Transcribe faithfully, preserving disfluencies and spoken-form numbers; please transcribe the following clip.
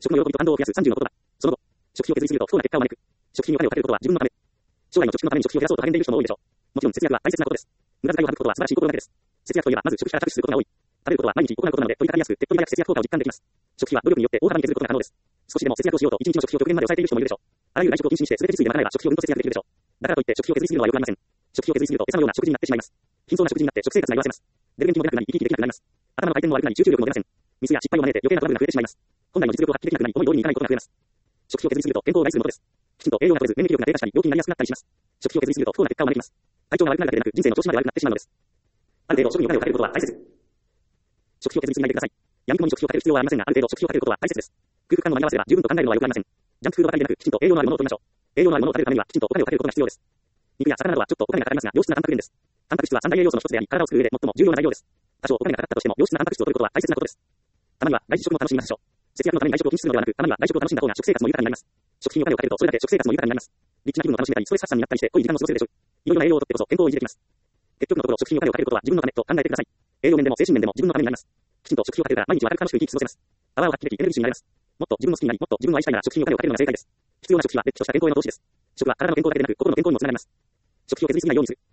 食の喜びと感動を増やすさんじゅうの言葉。その後、食費を削りすぎると不幸な結果を招く。食費にお金をかけることは自分のため。将来の貯蓄のために食費を減らそうと励んでいる人も多いでしょう。もちろん節約は大切なことです。無駄遣いを省くことは素晴らしい心がけです。節約といえばまず食費から着手することが多い。食べることは毎日行うことなので、取り掛かりやすく、手っ取り早く節約効果を実感できます。食費は努力によって大幅に削ることが可能です。少しでも節約をしようと一日の食費を極限まで抑えている人もいるでしょう。あらゆる外食を禁止にして全て自炊で賄えば食費をうんと節約できるでしょう。だからといって食費を削りすぎるのは良くありません。食費を削りすぎると餌のような食事になってしまいます。貧相な食事になって食生活が弱せます。出る元気も出なくなり生き生きできなくなります。頭の回転も悪くなり集中力も出ません。ミスや失敗を招いて余計なトラブルが増えてしまいます。本来の実力を発揮できなくなり思い通りにいかないことが増えます。食費を削りすぎると健康を害するものです。きちんと栄養が取れず免疫力が低下したり病気になりやすくなったりします。食費を削りすぎると不幸な結果を招きます。体調が悪くなるだけでなく人生の調子まで悪くなってしまうのです。ある程度食にお金をかけることは大切。食費を削りすぎないでください。闇雲に食費をかける必要はありませんが、ある程度食費をかけることは大切です。空腹感の間に合わせれば十分と考えるのは良くありません。ジャンクフードばかりでなく、きちんと栄養のあるものを取りましょう。栄養のあるものを食べるためには、きちんとお金をかけることが必要です。肉や魚などはちょっとお金がかかりますが、良質なタンパク源です。タンパク質は三大栄養素の一つであり、体を作る上で最も重要な材料です。多少お金がかかったとしても、良質なタンパク質を取ることは大切なことです。たまには外食も楽しみましょう。節約のために外食を禁止するのではなく、たまには外食を楽しんだ方が食生活も豊かになります。食費にお金をかけると、それだけ食生活も豊かになります。リッチな気分を楽しめたり、ストレス発散になったりして、濃い時間を過ごせるでしょう。いろいろな栄養をとってこそ健康を維持できます。結局のところ、食費にお金をかけることは自分のためと考えてください。栄養面でも精神面でも自分のためになります。きちんと食費をかけるから毎日は楽しく生き過ごせます。パワーを発揮でき、エネルギッシュになります。もっと自分を好きになり、もっと自分を愛したいなら食費にお金をかけるのが正解です。必要な食費は、れっきとした健康への投資です。食は体の健康だけでなく、心の健康にもつながります。食費を削りすぎないようにする。